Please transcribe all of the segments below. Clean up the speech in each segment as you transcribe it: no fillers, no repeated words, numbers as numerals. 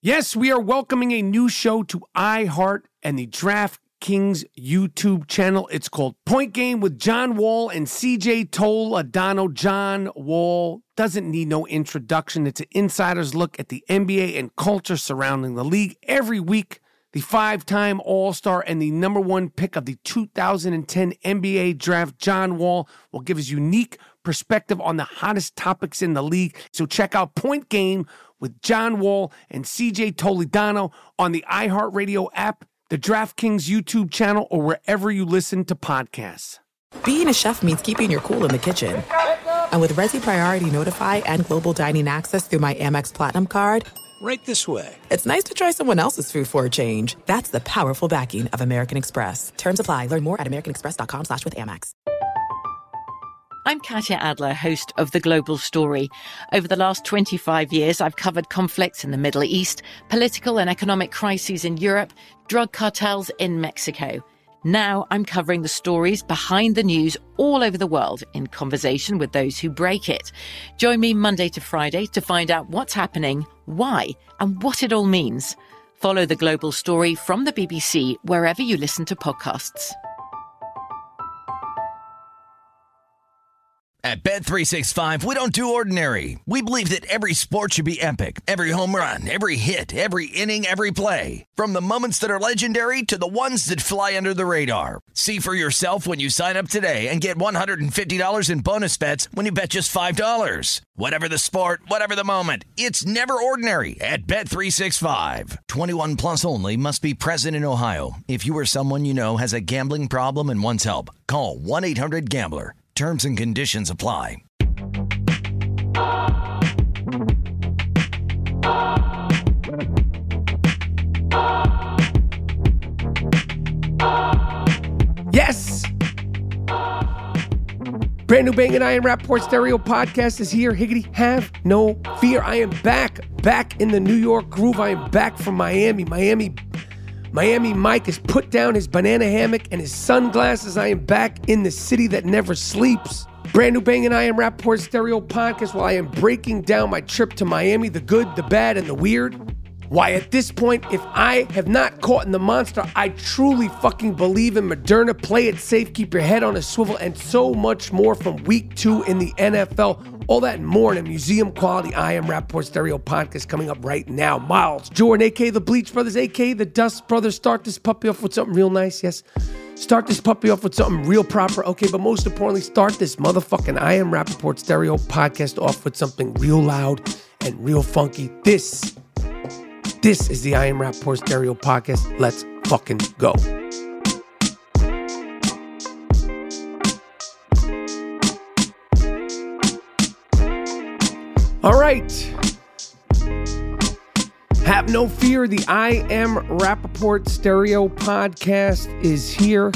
Yes, we are welcoming a new show to iHeart and the DraftKings YouTube channel. It's called Point Game with John Wall and CJ Toledano. John Wall doesn't need no introduction. It's an insider's look at the NBA and culture surrounding the league. Every week, the five-time All-Star and the number one pick of the 2010 NBA Draft, John Wall, will give his unique perspective on the hottest topics in the league. So check out Point Game with John Wall and CJ Toledano on the iHeartRadio app, the DraftKings YouTube channel, or wherever you listen to podcasts. Being a chef means keeping your cool in the kitchen. And with Resi Priority Notify and Global Dining Access through my Amex Platinum card, right this way. It's nice to try someone else's food for a change. That's the powerful backing of American Express. Terms apply. Learn more at americanexpress.com/withAmex. I'm Katya Adler, host of The Global Story. Over the last 25 years, I've covered conflicts in the Middle East, political and economic crises in Europe, drug cartels in Mexico. Now I'm covering the stories behind the news all over the world in conversation with those who break it. Join me Monday to Friday to find out what's happening, why, and what it all means. Follow The Global Story from the BBC wherever you listen to podcasts. At Bet365, we don't do ordinary. We believe that every sport should be epic. Every home run, every hit, every inning, every play. From the moments that are legendary to the ones that fly under the radar. See for yourself when you sign up today and get $150 in bonus bets when you bet just $5. Whatever the sport, whatever the moment, it's never ordinary at Bet365. 21 plus only. Must be present in Ohio. If you or someone you know has a gambling problem and wants help, call 1-800-GAMBLER. Terms and conditions apply. Yes! Brand new Bangin' Iron Rappaport Stereo podcast is here. Higgity, have no fear. I am back in the New York groove. I am back from Miami. Miami Mike has put down his banana hammock and his sunglasses. I am back in the city that never sleeps. Brand new Bangin' Iron Rappaport Stereo podcast while I am breaking down my trip to Miami, the good, the bad, and the weird. Why, at this point, if I have not caught in the monster, I truly fucking believe in Moderna. Play it safe, keep your head on a swivel, and so much more from week 2 in the NFL. All that and more in a museum-quality I Am Rappaport Stereo podcast coming up right now. Miles Jordan, a.k.a. the Bleach Brothers, a.k.a. the Dust Brothers. Start this puppy off with something real nice, yes? Start this puppy off with something real proper, okay? But most importantly, start this motherfucking I Am Rappaport Stereo podcast off with something real loud and real funky. This is the I Am Rappaport Stereo podcast. Let's fucking go. All right. Have no fear. The I Am Rappaport Stereo podcast is here.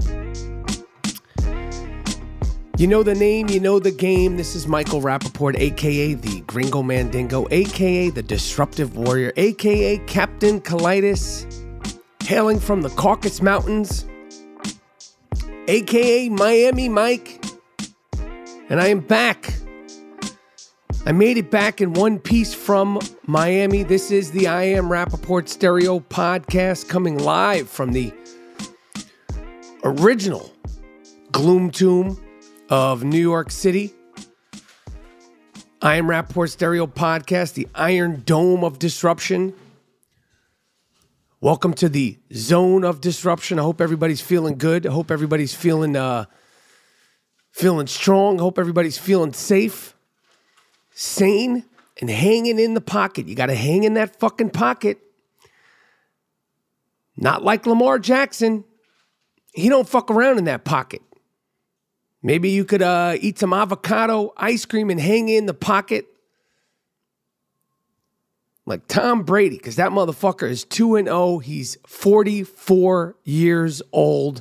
You know the name, you know the game. This is Michael Rappaport, a.k.a. the Gringo Mandingo, a.k.a. the Disruptive Warrior, a.k.a. Captain Colitis, hailing from the Caucasus Mountains, a.k.a. Miami Mike. And I am back. I made it back in one piece from Miami. This is the I Am Rappaport Stereo podcast coming live from the original Gloom Tomb of New York City. I Am Rappaport Stereo podcast, the Iron Dome of Disruption. Welcome to the Zone of Disruption. I hope everybody's feeling good. I hope everybody's feeling strong. I hope everybody's feeling safe, sane, and hanging in the pocket. You got to hang in that fucking pocket. Not like Lamar Jackson. He don't fuck around in that pocket. Maybe you could eat some avocado ice cream and hang in the pocket like Tom Brady, because that motherfucker is 2-0. He's 44 years old.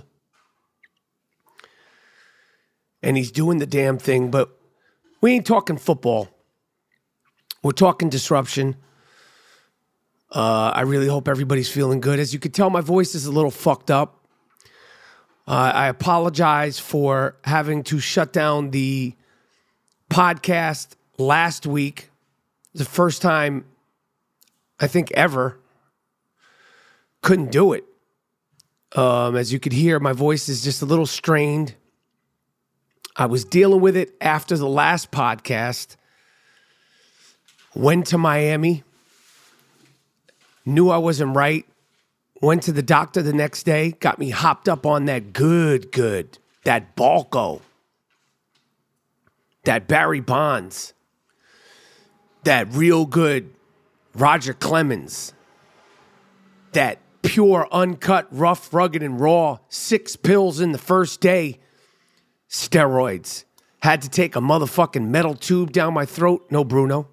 And he's doing the damn thing, but we ain't talking football. We're talking disruption. I really hope everybody's feeling good. As you can tell, my voice is a little fucked up. I apologize for having to shut down the podcast last week. The first time I think, ever. Couldn't do it. As you could hear, my voice is just a little strained. I was dealing with it after the last podcast. Went to Miami. Knew I wasn't right. Went to the doctor the next day. Got me hopped up on that good. That Balco. That Barry Bonds. That real good Roger Clemens. That pure, uncut, rough, rugged, and raw 6 pills in the first day. Steroids. Had to take a motherfucking metal tube down my throat. No, Bruno.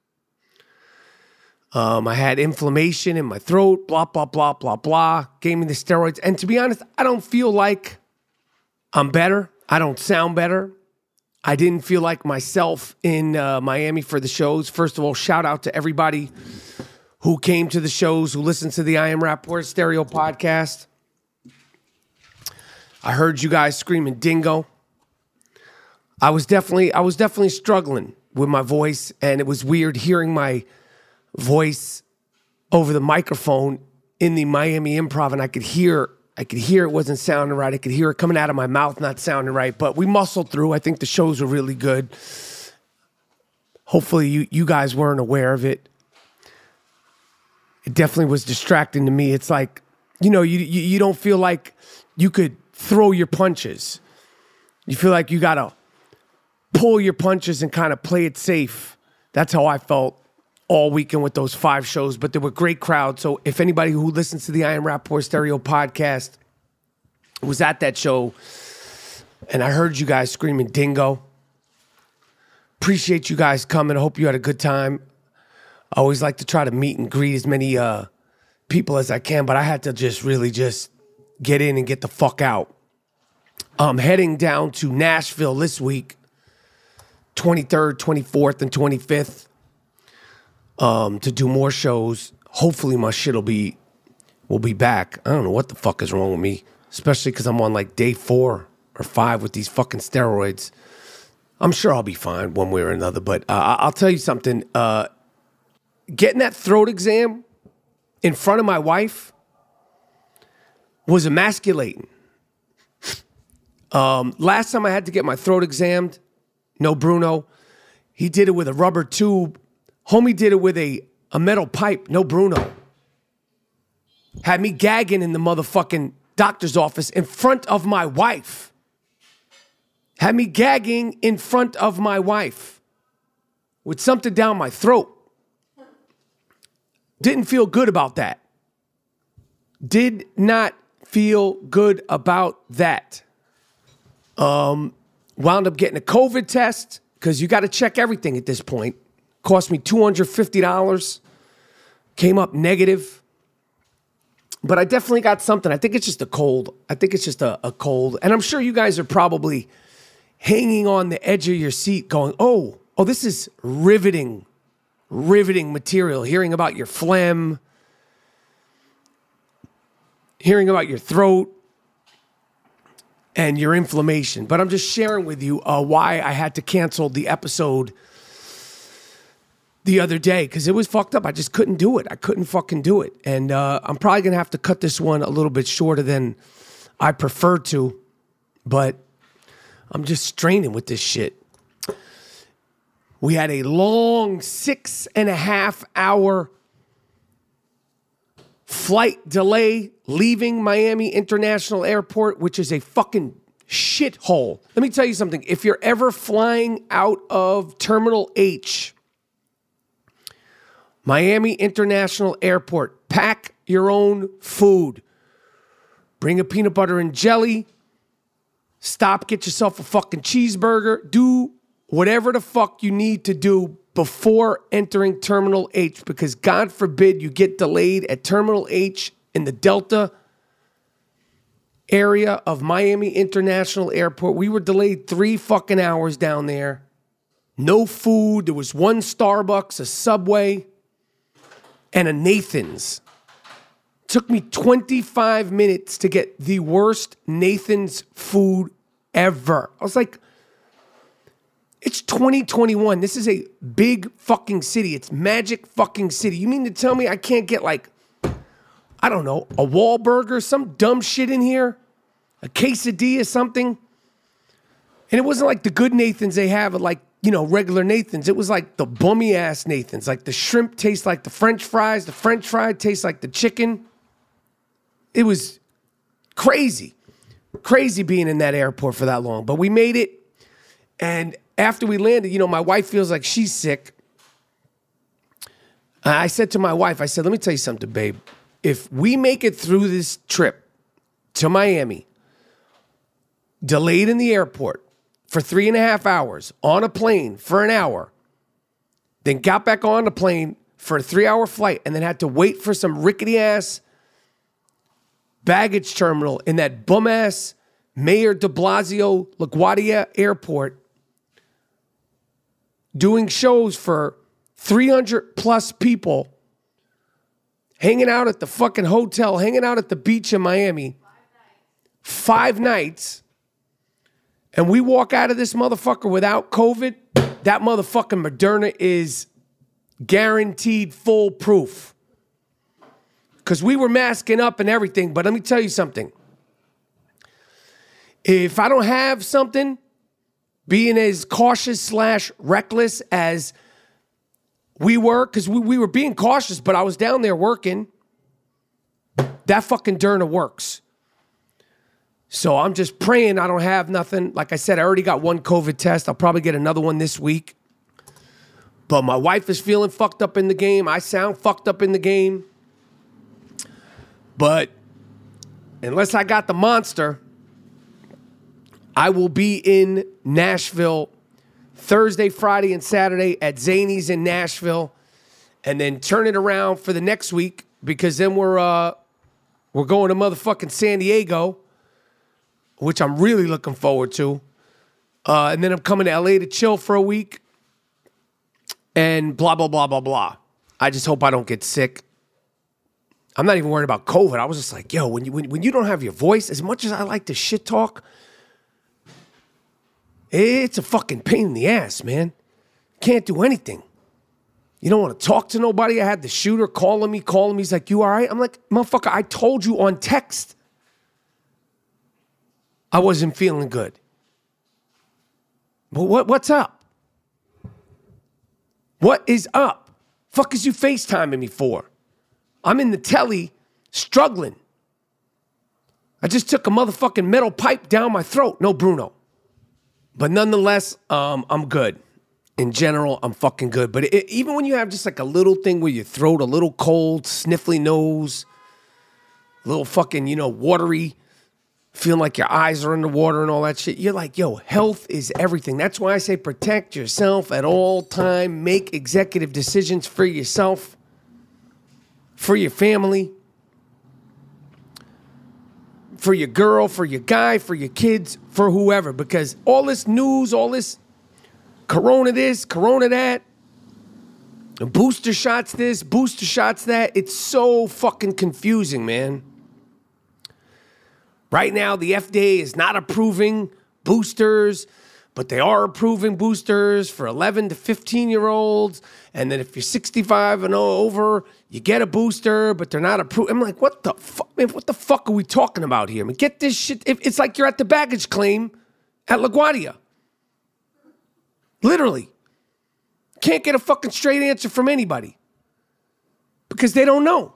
I had inflammation in my throat. Blah, blah, blah, blah, blah. Gave me the steroids. And to be honest, I don't feel like I'm better. I don't sound better. I didn't feel like myself in Miami for the shows. First of all, shout out to everybody who came to the shows, who listened to the I Am Rapport Stereo podcast. I heard you guys screaming dingo. I was definitely struggling with my voice, and it was weird hearing my voice over the microphone in the Miami Improv, and I could hear it wasn't sounding right. I could hear it coming out of my mouth not sounding right, but we muscled through. I think the shows were really good. Hopefully you guys weren't aware of it. It definitely was distracting to me. It's like, you don't feel like you could throw your punches. You feel like you got to pull your punches and kind of play it safe. That's how I felt all weekend with those 5 shows, but there were great crowds. So if anybody who listens to the I Am Rapport Stereo podcast was at that show and I heard you guys screaming dingo, appreciate you guys coming. I hope you had a good time. I always like to try to meet and greet as many people as I can, but I had to just get in and get the fuck out. I'm heading down to Nashville this week, 23rd, 24th, and 25th. To do more shows. Hopefully my shit will be back. I don't know what the fuck is wrong with me, especially because I'm on like day 4 or 5 with these fucking steroids. I'm sure I'll be fine one way or another, but I'll tell you something. Getting that throat exam in front of my wife was emasculating. Last time I had to get my throat examined, no Bruno, he did it with a rubber tube. Homie did it with a metal pipe. No Bruno. Had me gagging in the motherfucking doctor's office in front of my wife. Had me gagging in front of my wife with something down my throat. Didn't feel good about that. Did not feel good about that. Wound up getting a COVID test because you got to check everything at this point. Cost me $250. Came up negative. But I definitely got something. I think it's just a cold. I think it's just a cold. And I'm sure you guys are probably hanging on the edge of your seat going, oh, this is riveting material. Hearing about your phlegm. Hearing about your throat. And your inflammation. But I'm just sharing with you why I had to cancel the episode the other day, because it was fucked up. I just couldn't do it. I couldn't fucking do it. And I'm probably going to have to cut this one a little bit shorter than I prefer to. But I'm just straining with this shit. We had a long 6.5 hour flight delay leaving Miami International Airport, which is a fucking shithole. Let me tell you something. If you're ever flying out of Terminal H, Miami International Airport, pack your own food. Bring a peanut butter and jelly. Stop, get yourself a fucking cheeseburger. Do whatever the fuck you need to do before entering Terminal H, because God forbid you get delayed at Terminal H in the Delta area of Miami International Airport. We were delayed 3 fucking hours down there. No food. There was one Starbucks, a Subway, and a Nathan's. Took me 25 minutes to get the worst Nathan's food ever. I was like, It's 2021. This is a big fucking city. It's Magic fucking City. You mean to tell me I can't get like, I don't know, a Wahlburger, some dumb shit in here? A quesadilla, something? And it wasn't like the good Nathans they have at like, you know, regular Nathans. It was like the bummy ass Nathans. Like the shrimp tastes like the French fries. The French fry tastes like the chicken. It was crazy. Crazy being in that airport for that long. But we made it. And after we landed, you know, my wife feels like she's sick. I said to my wife, I said, let me tell you something, babe. If we make it through this trip to Miami, delayed in the airport for 3.5 hours, on a plane for an hour, then got back on the plane for a 3-hour flight, and then had to wait for some rickety-ass baggage terminal in that bum-ass Mayor de Blasio LaGuardia Airport, doing shows for 300-plus people, hanging out at the fucking hotel, hanging out at the beach in Miami, 5 nights, and we walk out of this motherfucker without COVID, that motherfucking Moderna is guaranteed foolproof. Because we were masking up and everything, but let me tell you something. If I don't have something, being as cautious / reckless as we were, because we were being cautious, but I was down there working, that fucking Derna works. So I'm just praying I don't have nothing. Like I said, I already got one COVID test. I'll probably get another one this week. But my wife is feeling fucked up in the game. I sound fucked up in the game. But unless I got the monster, I will be in Nashville Thursday, Friday, and Saturday at Zany's in Nashville. And then turn it around for the next week, because then we're going to motherfucking San Diego, which I'm really looking forward to. And then I'm coming to LA to chill for a week. And blah, blah, blah, blah, blah. I just hope I don't get sick. I'm not even worried about COVID. I was just like, yo, when you don't have your voice, as much as I like to shit talk, it's a fucking pain in the ass, man. Can't do anything. You don't want to talk to nobody. I had the shooter calling me. He's like, you all right? I'm like, motherfucker, I told you on text I wasn't feeling good. But what's up? What is up? Fuck is you FaceTiming me for? I'm in the telly struggling. I just took a motherfucking metal pipe down my throat. No, Bruno. But nonetheless, I'm good. In general, I'm fucking good. But even when you have just like a little thing where your throat, a little cold, sniffly nose, a little fucking, watery, feeling like your eyes are underwater and all that shit, you're like, yo, health is everything. That's why I say protect yourself at all time. Make executive decisions for yourself, for your family, for your girl, for your guy, for your kids, for whoever. Because all this news, all this corona this, corona that, booster shots this, booster shots that, it's so fucking confusing, man. Right now, the FDA is not approving boosters, but they are approving boosters for 11 to 15-year-olds. And then if you're 65 and over, you get a booster, but they're not approved. I'm like, what the fuck? Man, what the fuck are we talking about here? I mean, get this shit. It's like you're at the baggage claim at LaGuardia. Literally. Can't get a fucking straight answer from anybody because they don't know.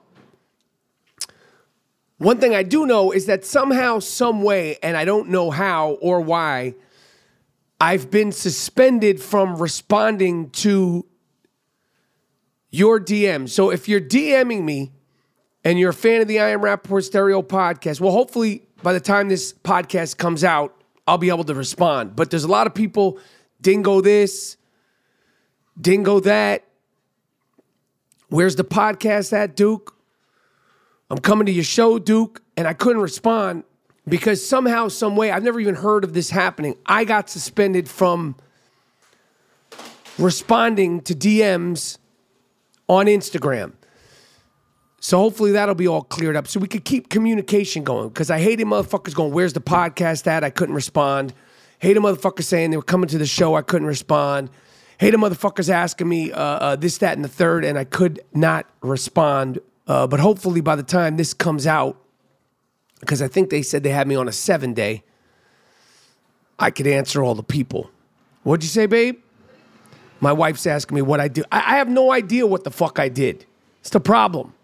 One thing I do know is that somehow, some way, and I don't know how or why, I've been suspended from responding to your DM. So if you're DMing me and you're a fan of the I Am Rappaport Stereo podcast, well, hopefully by the time this podcast comes out, I'll be able to respond. But there's a lot of people, dingo this, dingo that. Where's the podcast at, Duke? I'm coming to your show, Duke, and I couldn't respond because somehow, some way, I've never even heard of this happening. I got suspended from responding to DMs on Instagram. So hopefully that'll be all cleared up so we could keep communication going because I hated motherfuckers going, where's the podcast at? I couldn't respond. Hate the motherfuckers saying they were coming to the show, I couldn't respond. Hate the motherfuckers asking me this, that, and the third, and I could not respond. But hopefully by the time this comes out, because I think they said they had me on a 7-day, I could answer all the people. What'd you say, babe? My wife's asking me what I do. I have no idea what the fuck I did. It's the problem.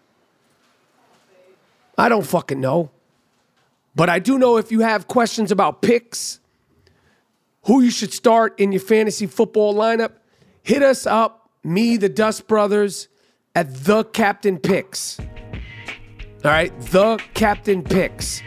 I don't fucking know. But I do know if you have questions about picks, who you should start in your fantasy football lineup, hit us up, me, the Dust Brothers, at The Captain Picks. All right? The Captain Picks.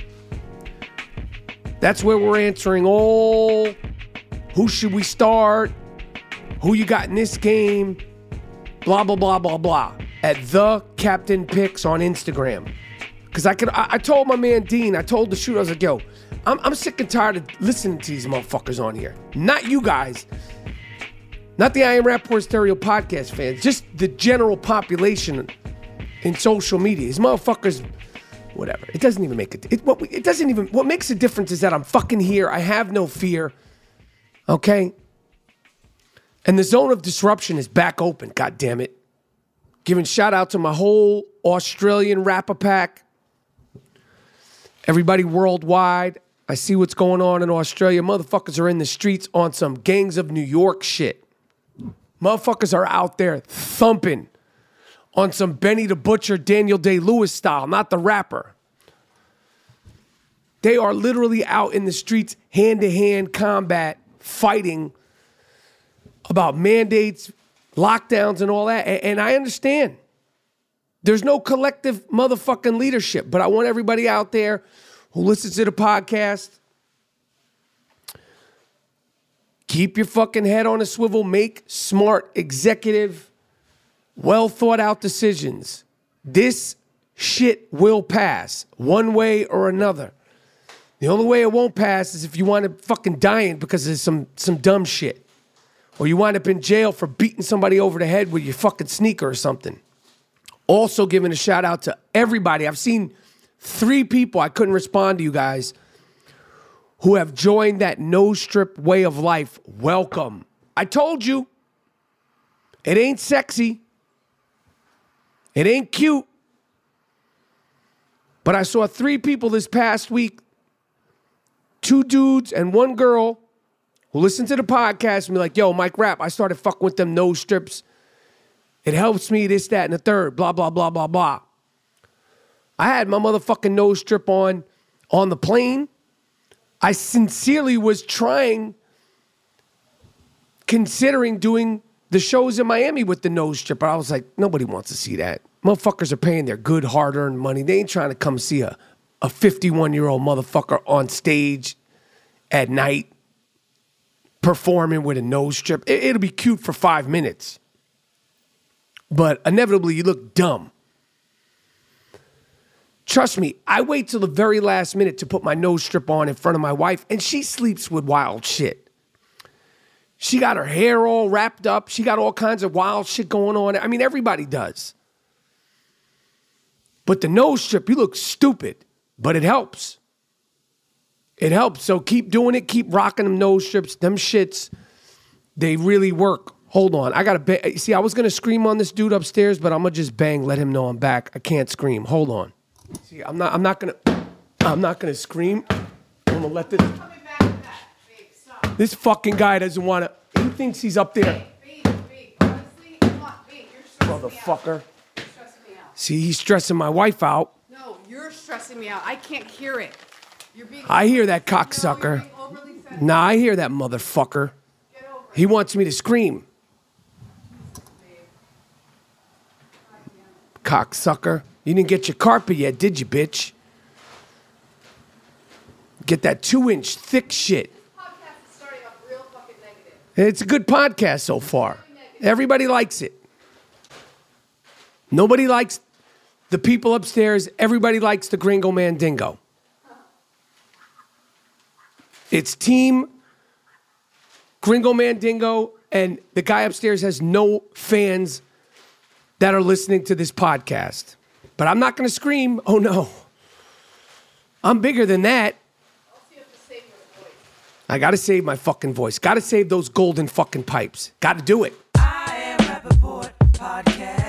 That's where we're answering all who should we start, who you got in this game, blah, blah, blah, blah, blah, at The Captain Picks on Instagram. Because I told my man Dean, I told the shooter, I was like, yo, I'm sick and tired of listening to these motherfuckers on here. Not you guys. Not the I Am Rapport Stereo podcast fans. Just the general population in social media. These motherfuckers, whatever. It doesn't even make it. What makes a difference is that I'm fucking here. I have no fear. Okay? And the zone of disruption is back open, God damn it. Giving shout out to my whole Australian rapper pack. Everybody worldwide. I see what's going on in Australia. Motherfuckers are in the streets on some Gangs of New York shit. Motherfuckers are out there thumping on some Benny the Butcher, Daniel Day-Lewis style, not the rapper. They are literally out in the streets, hand-to-hand combat, fighting about mandates, lockdowns, and all that. And I understand. There's no collective motherfucking leadership, but I want everybody out there who listens to the podcast, keep your fucking head on a swivel, make smart, executive, well thought out decisions. This shit will pass one way or another. The only way it won't pass is if you wind up fucking dying because of some dumb shit. Or you wind up in jail for beating somebody over the head with your fucking sneaker or something. Also giving a shout out to everybody. I've seen 3 people, I couldn't respond to you guys, who have joined that no-strip way of life. Welcome. I told you, it ain't sexy. It ain't cute. But I saw 3 people this past week, 2 dudes and 1 girl, who listened to the podcast and be like, yo, Mike Rapp, I started fucking with them no strips. It helps me, this, that, and the third, blah, blah, blah, blah, blah. I had my motherfucking nose strip on the plane. I sincerely was considering doing the shows in Miami with the nose strip. But I was like, nobody wants to see that. Motherfuckers are paying their good hard-earned money. They ain't trying to come see a 51-year-old motherfucker on stage at night performing with a nose strip. It'll be cute for 5 minutes. But inevitably, you look dumb. Trust me, I wait till the very last minute to put my nose strip on in front of my wife, and she sleeps with wild shit. She got her hair all wrapped up. She got all kinds of wild shit going on. I mean, everybody does. But the nose strip, you look stupid, but it helps. It helps. So keep doing it. Keep rocking them nose strips. Them shits, they really work. Hold on. I got to see, I was going to scream on this dude upstairs, but I'm going to just bang, let him know I'm back. I can't scream. Hold on. See, I'm not going to scream. I'm going to let this fucking guy doesn't want to, he thinks he's up there. Babe, honestly, you're stressing Motherfucker. me out. You're stressing me out. See, he's stressing my wife out. No, you're stressing me out. I can't hear it. I hear that cocksucker. Nah, I hear that motherfucker. He wants me to scream. Cocksucker. You didn't get your carpet yet, did you, bitch? Get that 2-inch thick shit. Podcast is starting off real fucking negative. It's a good podcast so far. Everybody likes it. Nobody likes the people upstairs. Everybody likes the Gringo Mandingo. It's Team Gringo Mandingo, and the guy upstairs has no fans that are listening to this podcast. But I'm not going to scream. Oh, no. I'm bigger than that. I got to save my fucking voice. Got to save those golden fucking pipes. Got to do it. I Am Rappaport Podcast.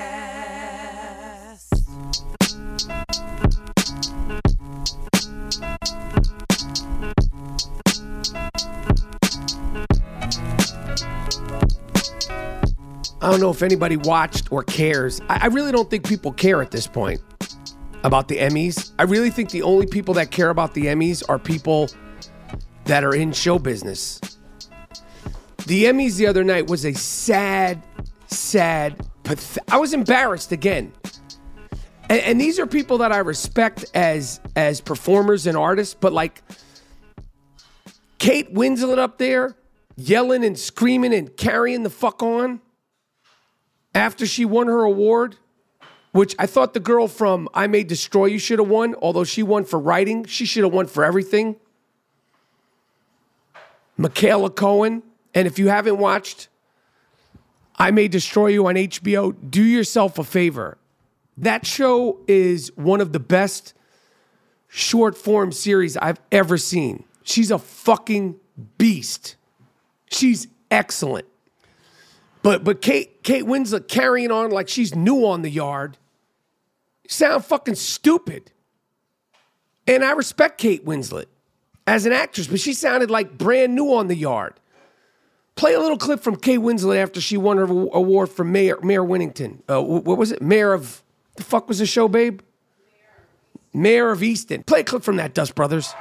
I don't know if anybody watched or cares. I really don't think people care at this point about the Emmys. I really think the only people that care about the Emmys are people that are in show business. The Emmys the other night was a sad, I was embarrassed again. And these are people that I respect as performers and artists, but like Kate Winslet up there yelling and screaming and carrying the fuck on after she won her award, which I thought the girl from I May Destroy You should have won, although she won for writing. She should have won for everything. Michaela Cohen. And if you haven't watched I May Destroy You on HBO, do yourself a favor. That show is one of the best short form series I've ever seen. She's a fucking beast. She's excellent. But Kate Winslet carrying on like she's new on the yard sound fucking stupid. And I respect Kate Winslet as an actress, but she sounded like brand new on the yard. Play a little clip from Kate Winslet after she won her award for Mayor Winnington. What was it? Mayor of... The fuck was the show, babe? Mayor of Easton. Play a clip from that, Dust Brothers.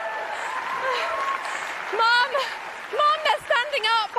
Mom, they're standing up.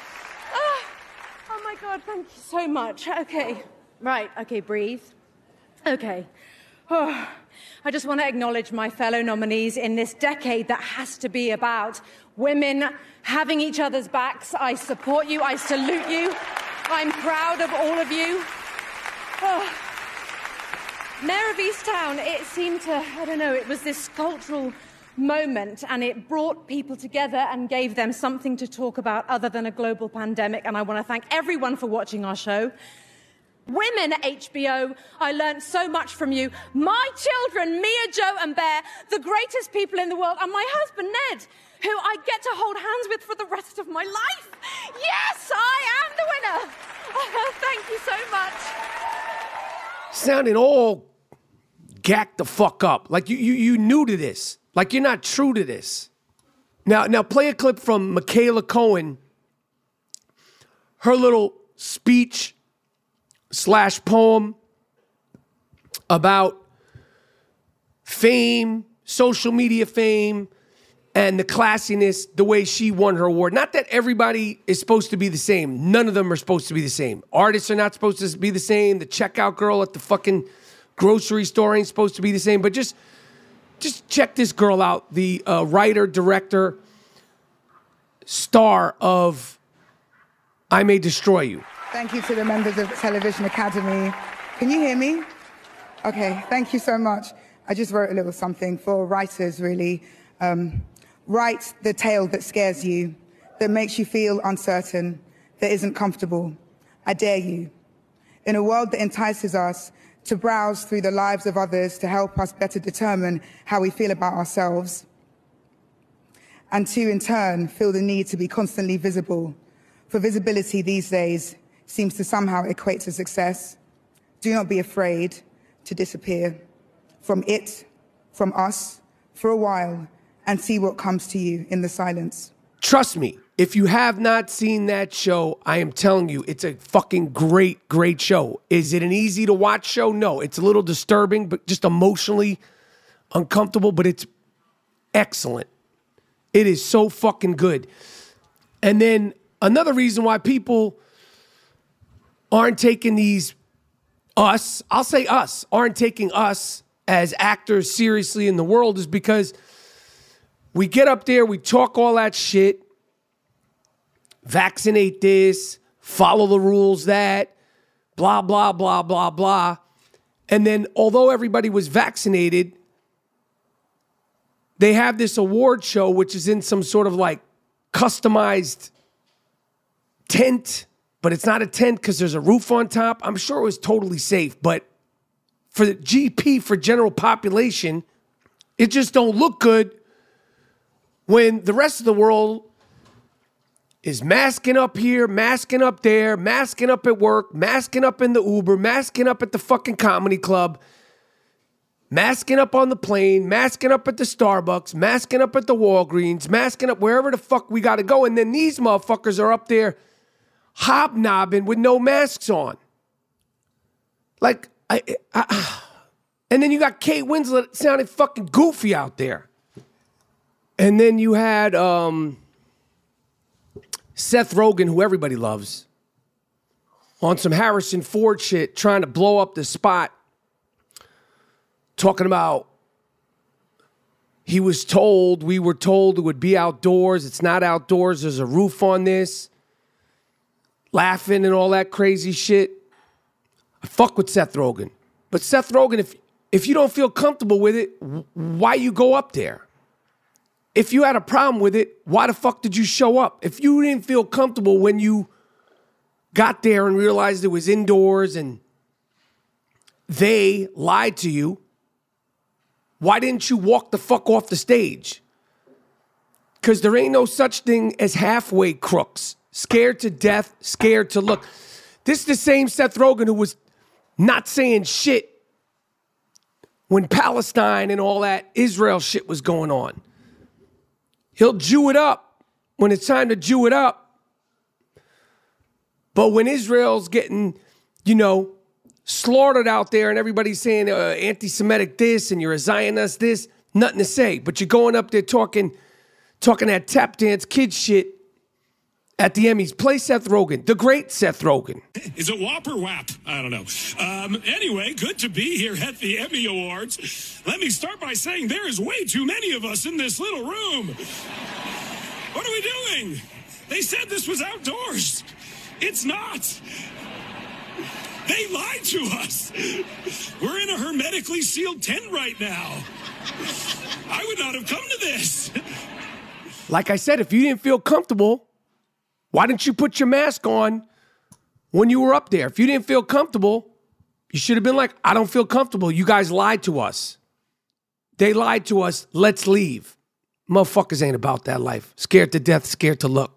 Oh my God, thank you so much. Okay, right, okay, breathe. Okay. Oh, I just want to acknowledge my fellow nominees in this decade that has to be about women having each other's backs. I support you, I salute you. I'm proud of all of you. Oh. Mayor of Easttown, it seemed to, I don't know, it was this cultural moment and it brought people together and gave them something to talk about other than a global pandemic. And I want to thank everyone for watching our show. Women at HBO, I learned so much from you. My children, Mia, Joe and Bear, the greatest people in the world, and my husband, Ned, who I get to hold hands with for the rest of my life. Yes, I am the winner. Thank you so much. Sounding all gacked the fuck up. Like you new to this. Like you're not true to this. Now play a clip from Michaela Cohen. Her little speech / poem about fame, social media fame, and the classiness, the way she won her award. Not that everybody is supposed to be the same. None of them are supposed to be the same. Artists are not supposed to be the same. The checkout girl at the fucking grocery store ain't supposed to be the same. But just check this girl out. The writer, director, star of I May Destroy You. Thank you to the members of the Television Academy. Can you hear me? Okay, thank you so much. I just wrote a little something for writers, really. Write the tale that scares you, that makes you feel uncertain, that isn't comfortable. I dare you. In a world that entices us to browse through the lives of others to help us better determine how we feel about ourselves, and to, in turn, feel the need to be constantly visible. For visibility these days seems to somehow equate to success. Do not be afraid to disappear from it, from us, for a while, and see what comes to you in the silence. Trust me, if you have not seen that show, I am telling you, it's a fucking great, great show. Is it an easy to watch show? No, it's a little disturbing, but just emotionally uncomfortable, but it's excellent. It is so fucking good. And then another reason why people aren't taking aren't taking us as actors seriously in the world is because we get up there, we talk all that shit, vaccinate this, follow the rules that, blah, blah, blah, blah, blah. And then although everybody was vaccinated, they have this award show, which is in some sort of like customized tent, but it's not a tent because there's a roof on top. I'm sure it was totally safe, but for the GP, for general population, it just don't look good when the rest of the world is masking up here, masking up there, masking up at work, masking up in the Uber, masking up at the fucking comedy club, masking up on the plane, masking up at the Starbucks, masking up at the Walgreens, masking up wherever the fuck we got to go. And then these motherfuckers are up there hobnobbing with no masks on. Like, and then you got Kate Winslet sounding fucking goofy out there. And then you had Seth Rogen, who everybody loves, on some Harrison Ford shit, trying to blow up the spot, talking about we were told it would be outdoors. It's not outdoors. There's a roof on this. Laughing and all that crazy shit. I fuck with Seth Rogen. But Seth Rogen, if you don't feel comfortable with it, why you go up there? If you had a problem with it, why the fuck did you show up? If you didn't feel comfortable when you got there and realized it was indoors and they lied to you, why didn't you walk the fuck off the stage? Because there ain't no such thing as halfway crooks. Scared to death, scared to look. This is the same Seth Rogen who was not saying shit when Palestine and all that Israel shit was going on. He'll Jew it up when it's time to Jew it up. But when Israel's getting, slaughtered out there and everybody's saying anti-Semitic this and you're a Zionist this, nothing to say. But you're going up there talking that tap dance kid shit at the Emmys. Play Seth Rogen, the great Seth Rogen. Is it WAP or WAP? I don't know. Anyway, good to be here at the Emmy Awards. Let me start by saying there is way too many of us in this little room. What are we doing? They said this was outdoors. It's not. They lied to us. We're in a hermetically sealed tent right now. I would not have come to this. Like I said, if you didn't feel comfortable, why didn't you put your mask on when you were up there? If you didn't feel comfortable, you should have been like, I don't feel comfortable. You guys lied to us. They lied to us. Let's leave. Motherfuckers ain't about that life. Scared to death, scared to look.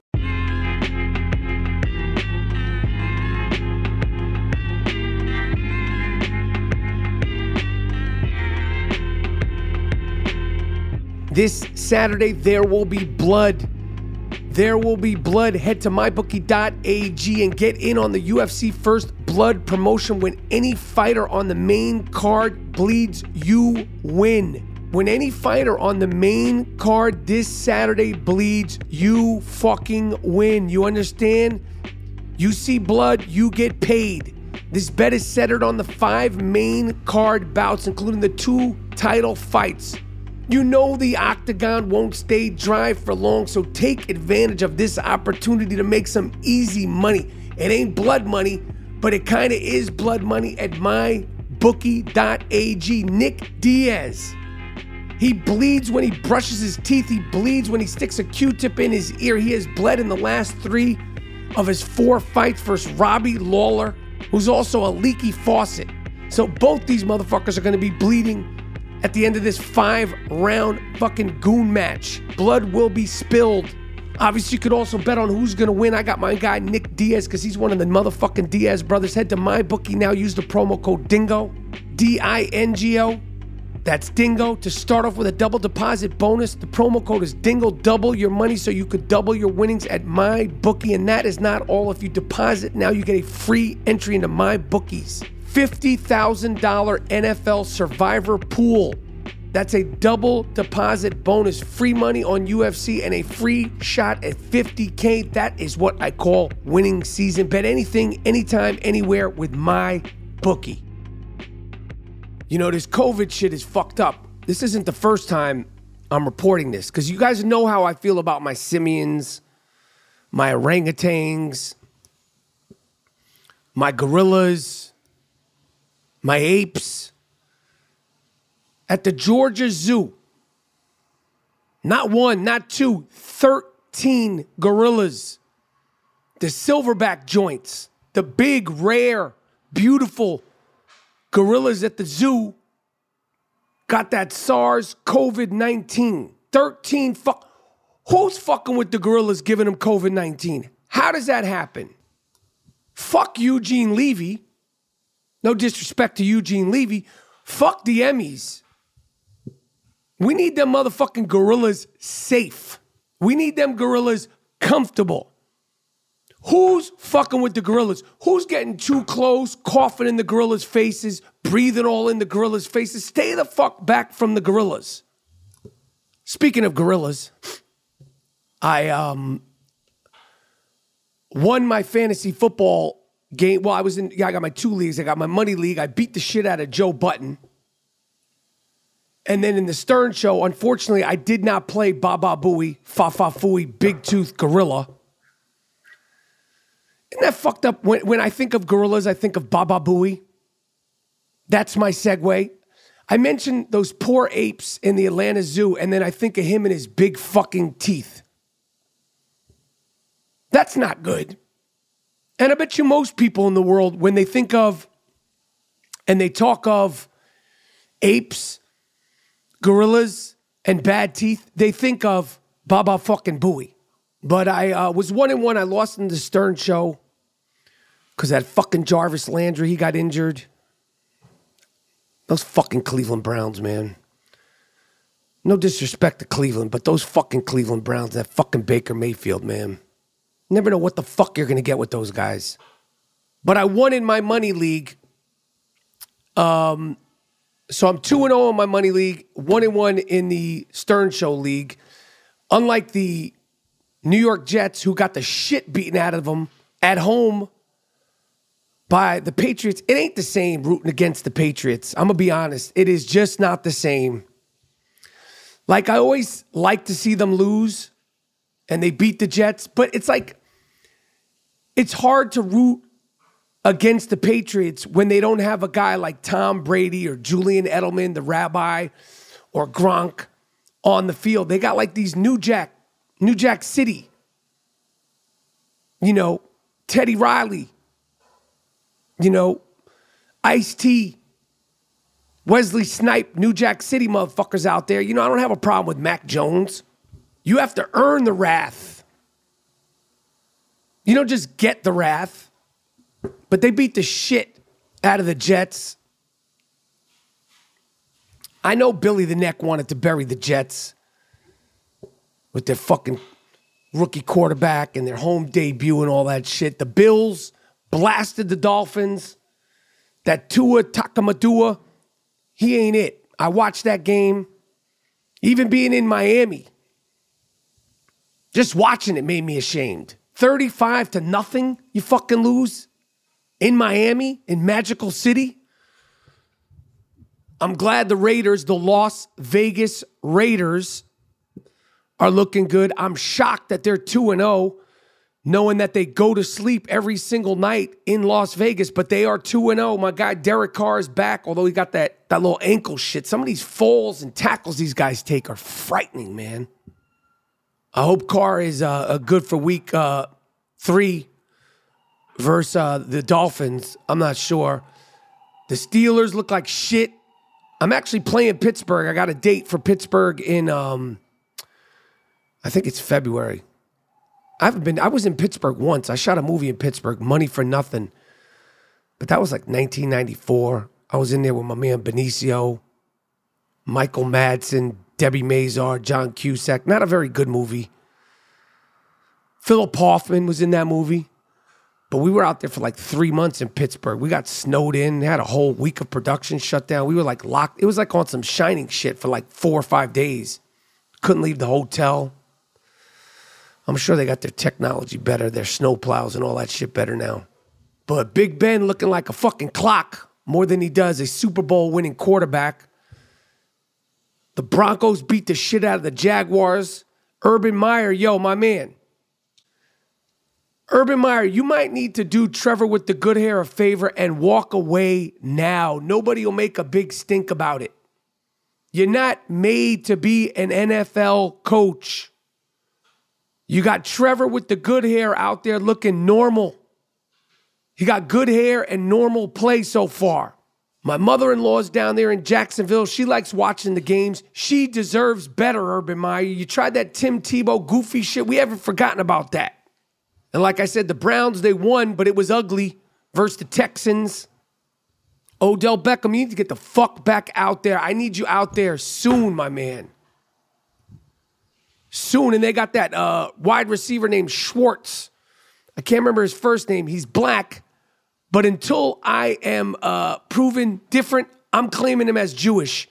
This Saturday, there will be blood. There will be blood. Head to mybookie.ag and get in on the UFC First Blood promotion. When any fighter on the main card bleeds, you win. When any fighter on the main card this Saturday bleeds, you fucking win. You understand? You see blood, you get paid. This bet is centered on the 5 main card bouts, including the 2 title fights. You know the octagon won't stay dry for long, so take advantage of this opportunity to make some easy money. It ain't blood money, but it kind of is blood money at mybookie.ag. Nick Diaz. He bleeds when he brushes his teeth. He bleeds when he sticks a Q-tip in his ear. He has bled in the last 3 of his 4 fights versus Robbie Lawler, who's also a leaky faucet. So both these motherfuckers are going to be bleeding at the end of this 5-round fucking goon match. Blood will be spilled. Obviously, you could also bet on who's going to win. I got my guy Nick Diaz because he's one of the motherfucking Diaz brothers. Head to MyBookie now. Use the promo code DINGO, D-I-N-G-O. That's DINGO to start off with a double deposit bonus. The promo code is DINGO. Double your money so you could double your winnings at MyBookie. And that is not all. If you deposit now, you get a free entry into MyBookie's $50,000 NFL Survivor Pool. That's a double deposit bonus, free money on UFC, and a free shot at $50K. That is what I call winning season. Bet anything, anytime, anywhere with MyBookie. You know, this COVID shit is fucked up. This isn't the first time I'm reporting this, because you guys know how I feel about my simians, my orangutans, my gorillas, my apes. At the Georgia Zoo, not 1, not 2, 13 gorillas. The silverback joints, the big, rare, beautiful gorillas at the zoo got that SARS-CoV-19. 13 Who's fucking with the gorillas giving them COVID-19? How does that happen? Fuck Eugene Levy. No disrespect to Eugene Levy. Fuck the Emmys. We need them motherfucking gorillas safe. We need them gorillas comfortable. Who's fucking with the gorillas? Who's getting too close, coughing in the gorillas' faces, breathing all in the gorillas' faces? Stay the fuck back from the gorillas. Speaking of gorillas, I won my fantasy football game. Well, I got my 2 leagues. I got my money league. I beat the shit out of Joe Button. And then in the Stern Show, unfortunately, I did not play Baba Booey, Fafa Fooey, Big Tooth Gorilla. Isn't that fucked up? When I think of gorillas, I think of Baba Booey. That's my segue. I mentioned those poor apes in the Atlanta Zoo, and then I think of him and his big fucking teeth. That's not good. And I bet you most people in the world, when they think of and they talk of apes, gorillas, and bad teeth, they think of Baba fucking Booey. But I was 1-1. I lost in the Stern Show because that fucking Jarvis Landry, he got injured. Those fucking Cleveland Browns, man. No disrespect to Cleveland, but those fucking Cleveland Browns, that fucking Baker Mayfield, man. Never know what the fuck you're going to get with those guys. But I won in my money league. So I'm 2-0 in my money league, 1-1 in the Stern Show league. Unlike the New York Jets, who got the shit beaten out of them at home by the Patriots. It ain't the same rooting against the Patriots. I'm going to be honest. It is just not the same. Like, I always like to see them lose, and they beat the Jets, but it's like, it's hard to root against the Patriots when they don't have a guy like Tom Brady or Julian Edelman, the rabbi, or Gronk on the field. They got like these New Jack City, Teddy Riley, Ice-T, Wesley Snipe, New Jack City motherfuckers out there. I don't have a problem with Mac Jones. You have to earn the wrath. You don't just get the wrath. But they beat the shit out of the Jets. I know Billy the Neck wanted to bury the Jets with their fucking rookie quarterback and their home debut and all that shit. The Bills blasted the Dolphins. That Tua Tagovailoa, he ain't it. I watched that game. Even being in Miami, just watching it made me ashamed. 35-0, you fucking lose in Miami, in Magical City. I'm glad the Las Vegas Raiders, are looking good. I'm shocked that they're 2-0, knowing that they go to sleep every single night in Las Vegas, but they are 2-0. My guy Derek Carr is back, although he got that little ankle shit. Some of these falls and tackles these guys take are frightening, man. I hope Carr is good for week 3 versus the Dolphins. I'm not sure. The Steelers look like shit. I'm actually playing Pittsburgh. I got a date for Pittsburgh in, I think it's February. I was in Pittsburgh once. I shot a movie in Pittsburgh, Money for Nothing. But that was like 1994. I was in there with my man Benicio, Michael Madsen, Debbie Mazar, John Cusack. Not a very good movie. Philip Hoffman was in that movie. But we were out there for like 3 months in Pittsburgh. We got snowed in, had a whole week of production shut down. We were like locked. It was like on some Shining shit for like 4 or 5 days. Couldn't leave the hotel. I'm sure they got their technology better, their snowplows and all that shit better now. But Big Ben looking like a fucking clock more than he does a Super Bowl winning quarterback. The Broncos beat the shit out of the Jaguars. Urban Meyer, yo, my man. Urban Meyer, you might need to do Trevor with the good hair a favor and walk away now. Nobody will make a big stink about it. You're not made to be an NFL coach. You got Trevor with the good hair out there looking normal. He got good hair and normal play so far. My mother-in-law's down there in Jacksonville. She likes watching the games. She deserves better, Urban Meyer. You tried that Tim Tebow goofy shit. We haven't forgotten about that. And like I said, the Browns, they won, but it was ugly versus the Texans. Odell Beckham, you need to get the fuck back out there. I need you out there soon, my man. Soon. And they got that wide receiver named Schwartz. I can't remember his first name. He's black. But until I am proven different, I'm claiming him as Jewish.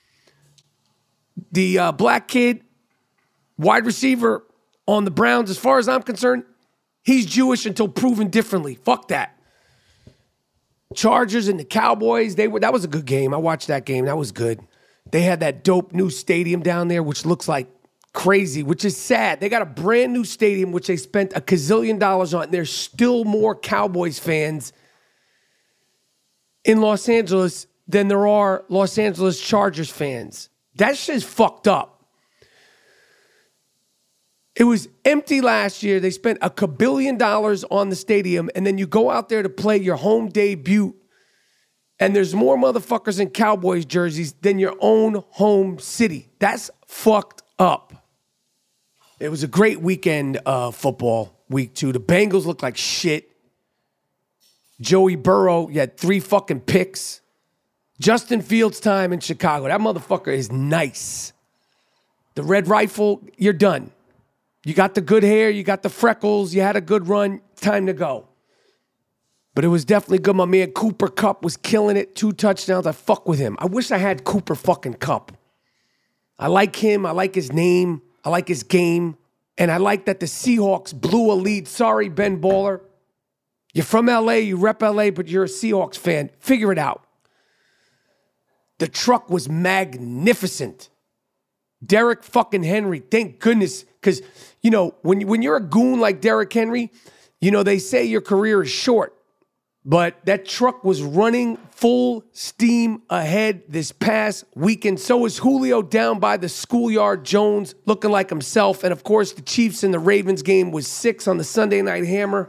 The black kid, wide receiver on the Browns, as far as I'm concerned, he's Jewish until proven differently. Fuck that. Chargers and the Cowboys, that was a good game. I watched that game. That was good. They had that dope new stadium down there, which looks like crazy, which is sad. They got a brand new stadium, which they spent $1 gazillion on. There's still more Cowboys fans in Los Angeles than there are Los Angeles Chargers fans. That shit's fucked up. It was empty last year. They spent $1 billion on the stadium, and then you go out there to play your home debut, and there's more motherfuckers in Cowboys jerseys than your own home city. That's fucked up. It was a great weekend football, week 2. The Bengals looked like shit. Joey Burrow, you had 3 fucking picks. Justin Fields' time in Chicago. That motherfucker is nice. The red rifle, you're done. You got the good hair, you got the freckles, you had a good run, time to go. But it was definitely good. My man Cooper Kupp was killing it. 2 touchdowns. I fuck with him. I wish I had Cooper fucking Kupp. I like him. I like his name. I like his game. And I like that the Seahawks blew a lead. Sorry, Ben Baller. You're from LA, you rep LA, but you're a Seahawks fan. Figure it out. The truck was magnificent. Derrick fucking Henry, thank goodness. Because, you know, when you're a goon like Derrick Henry, you know, they say your career is short. But that truck was running full steam ahead this past weekend. So is Julio down by the schoolyard. Jones looking like himself. And, of course, the Chiefs and the Ravens game was 6 on the Sunday Night Hammer.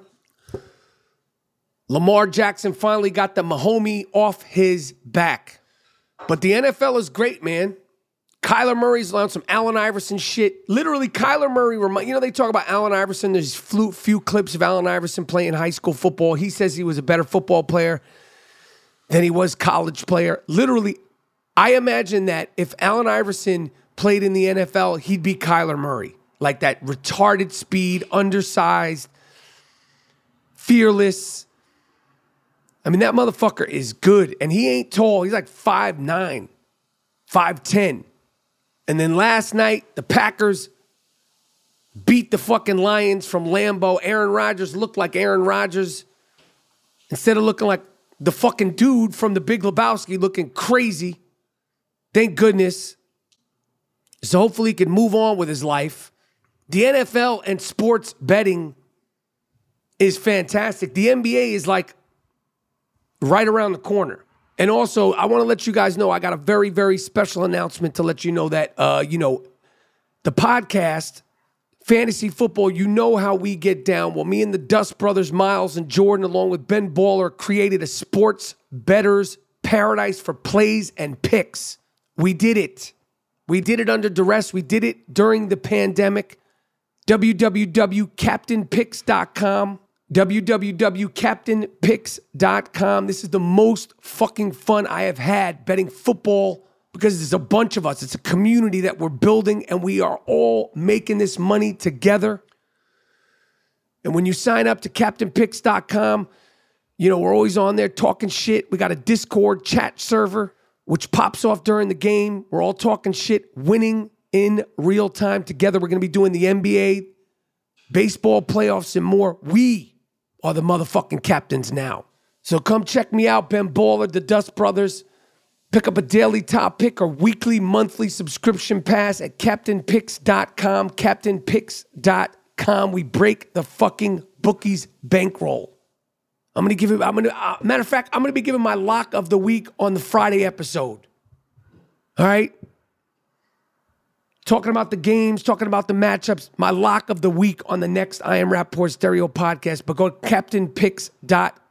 Lamar Jackson finally got the Mahomie off his back. But the NFL is great, man. Kyler Murray's on some Allen Iverson shit. Literally, Kyler Murray, they talk about Allen Iverson. There's few clips of Allen Iverson playing high school football. He says he was a better football player than he was college player. Literally, I imagine that if Allen Iverson played in the NFL, he'd be Kyler Murray. Like that retarded speed, undersized, fearless. I mean, that motherfucker is good. And he ain't tall. He's like 5'9", 5'10". And then last night, the Packers beat the fucking Lions from Lambeau. Aaron Rodgers looked like Aaron Rodgers. Instead of looking like the fucking dude from The Big Lebowski, looking crazy. Thank goodness. So hopefully he can move on with his life. The NFL and sports betting is fantastic. The NBA is like right around the corner. And also, I want to let you guys know, I got a very, very special announcement to let you know that, the podcast, Fantasy Football, you know how we get down. Well, me and the Dust Brothers, Miles and Jordan, along with Ben Baller, created a sports bettor's paradise for plays and picks. We did it. We did it under duress. We did it during the pandemic. www.captainpicks.com. www.captainpicks.com. This is the most fucking fun I have had betting football because there's a bunch of us. It's a community that we're building and we are all making this money together. And when you sign up to captainpicks.com, we're always on there talking shit. We got a Discord chat server, which pops off during the game. We're all talking shit, winning in real time together. We're going to be doing the NBA, baseball playoffs, and more. We are the motherfucking captains now. So come check me out, Ben Baller, the Dust Brothers. Pick up a daily top pick or weekly, monthly subscription pass at captainpicks.com. Captainpicks.com. We break the fucking bookies bankroll. matter of fact, I'm going to be giving my lock of the week on the Friday episode. All right? Talking about the games, talking about the matchups, my lock of the week on the next I Am Rapaport Stereo podcast. But go to captainpicks.com.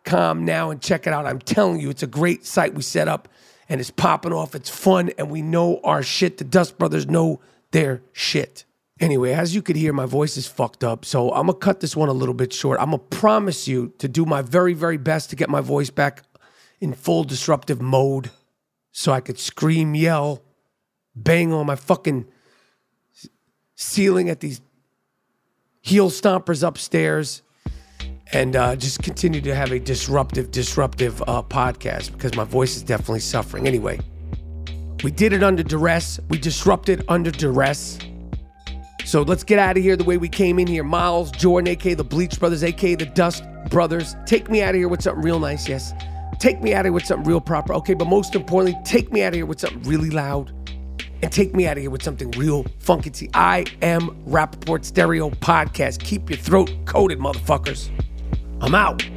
rapportstereo.com now and check it out. I'm telling you, it's a great site we set up, and it's popping off. It's fun, and we know our shit. The Dust Brothers know their shit. Anyway, as you could hear, my voice is fucked up, so I'm going to cut this one a little bit short. I'm going to promise you to do my very, very best to get my voice back in full disruptive mode so I could scream, yell, bang on my fucking ceiling at these heel stompers upstairs, and just continue to have a disruptive podcast because my voice is definitely suffering. Anyway, we did it under duress. We disrupted under duress. So let's get out of here the way we came in here. Miles, Jordan, a.k.a. the Bleach Brothers, a.k.a. the Dust Brothers. Take me out of here with something real nice, yes. Take me out of here with something real proper. Okay, but most importantly, take me out of here with something really loud. And take me out of here with something real funky. See, I am Rappaport Stereo Podcast. Keep your throat coated, motherfuckers. I'm out.